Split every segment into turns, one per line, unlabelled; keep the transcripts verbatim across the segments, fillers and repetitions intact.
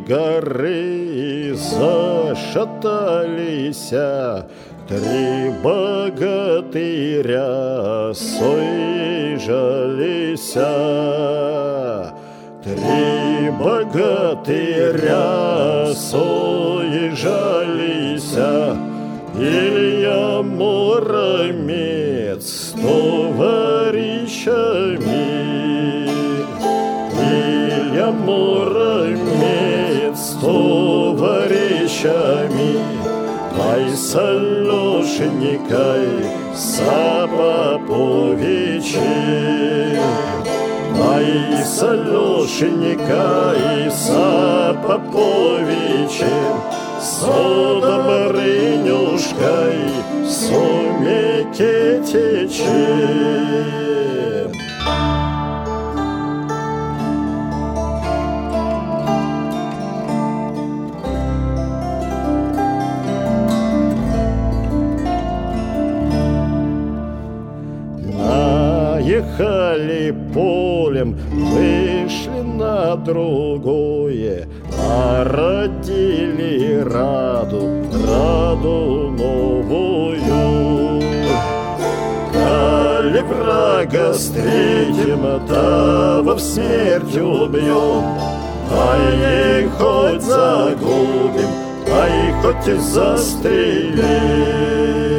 горы зашаталися, три богатыря соезжалися. Три богатыря соезжалися, Илья Муромец с товарищами. Илья Муромец с товарищами, ай с Алешенькой, с Поповичем. Ай с Алешенькой, с Поповичем, с Добрынюшкой, с Микитичем. Ехали полем, вышли на другое, а родили раду, раду новую. Коли врага встретим, того в смерть убьем, ай хоть загубим, ай хоть и застрелим.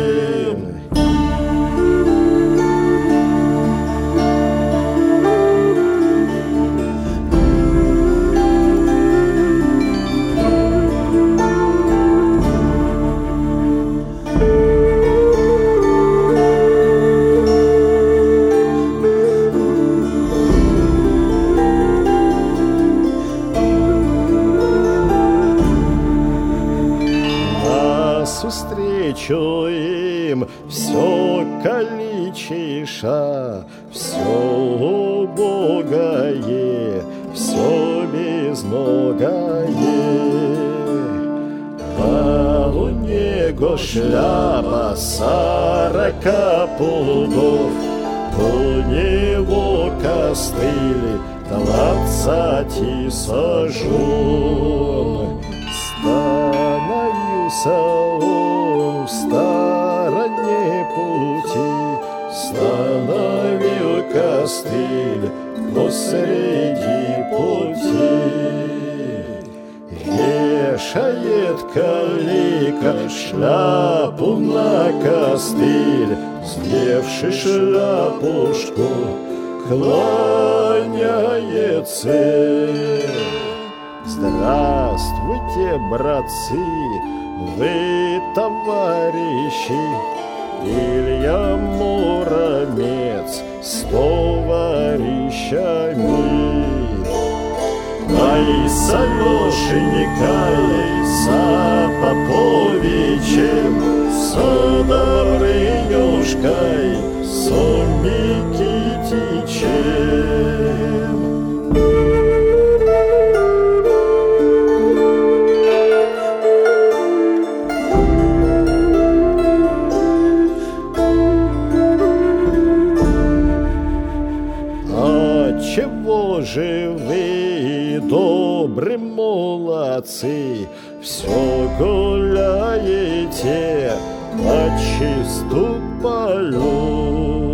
Встречу им все количиша, все убогое, все безногое. А у него шляпа сорока пудов, у него костыли двадцати сажен. Становился он в стороне пути, становил костыль посреди пути. Вешает калика шляпу на костыль, сдевши шляпушку, кланяется. Здравствуйте, братцы, вы товарищи, Илья Муромец с товарищами. Ай с Алешенькой, с Поповичем, с Добрынюшкой, с Микитичем. Чего же вы, добрые молодцы, все гуляете по чисту полю?